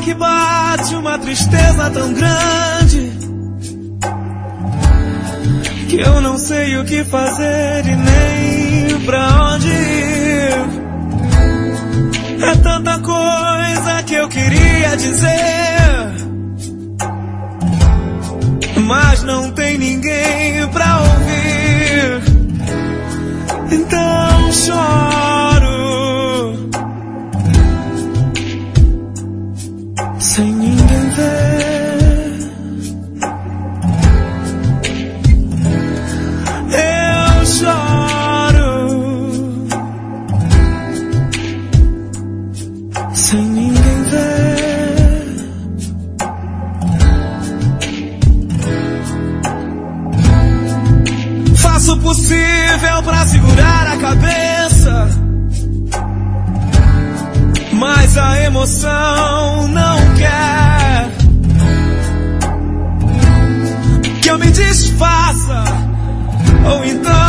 que bate uma tristeza tão grande que eu não sei o que fazer e nem pra onde ir. É tanta coisa que eu queria dizer, mas não tem ninguém pra ouvir. Então choro sem ninguém ver. Eu choro sem ninguém ver. Faço o possível pra segurar a cabeça, mas a emoção não quer que eu me desfaça, ou então